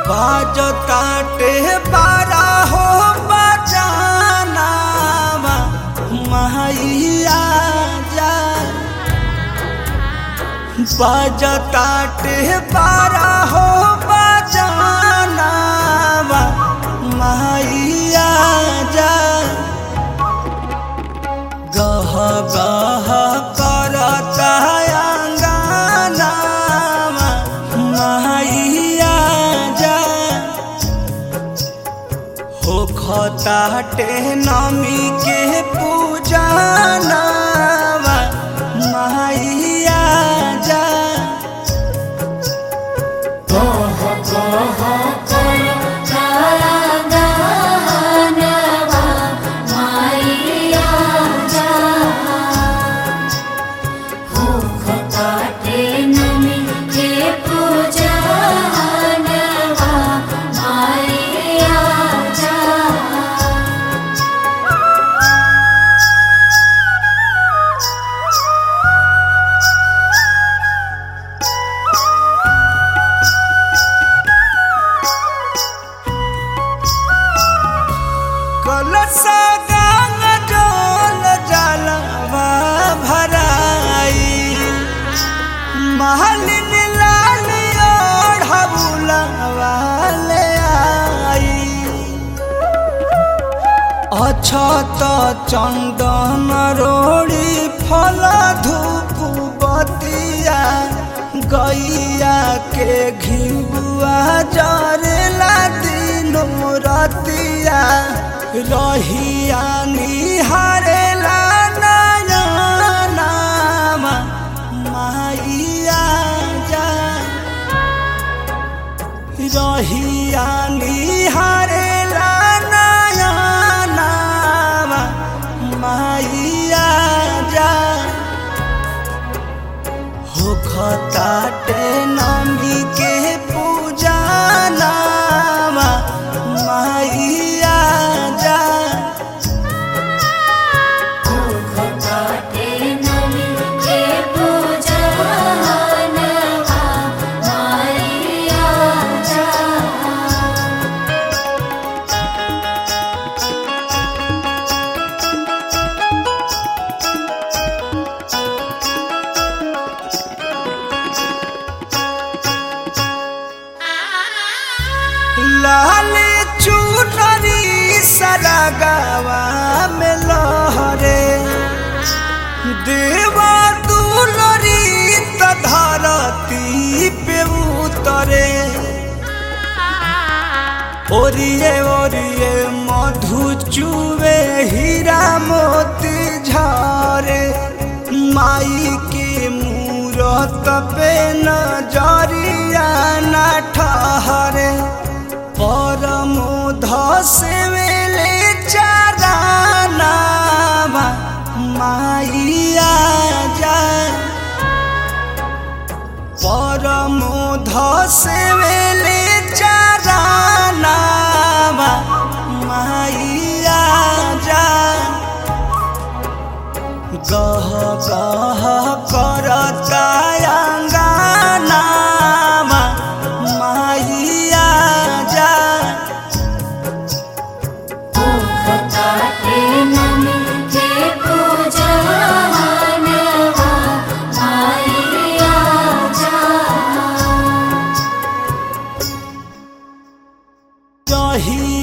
बाजताटे बारा हो बजाना मैया जा बाजताटे बारा हो बजाना मैया जा गह गह करता अंगना मैया जा हो खताटे नमी के पूजना मैया जा कलसा गांग जल जलवा भराई महलिन लाल ओढ़बुलवा ले आई अछत चंदन रोड़ी फल धूप बतिया गैया के घिबुआ जरेला दिनों रतिया रहिया निहारेला नयना मैया जा रहिया निहारेला नयना मैया जा हो खताटे नमी के पूजना मैया जा लाल चुनरी सरगवा में लहरे देवा दुलरी त धरती पे उतरे ओरिए ओरिए मधु चुवे हीरा मोती झरे माई के मूरत पे नजरिया न ठहरे परमोध सेवेले चाराना मैया जा परमोध सेवेले चाराना मैया जा गह गह करता अंगना मैया जा रहिया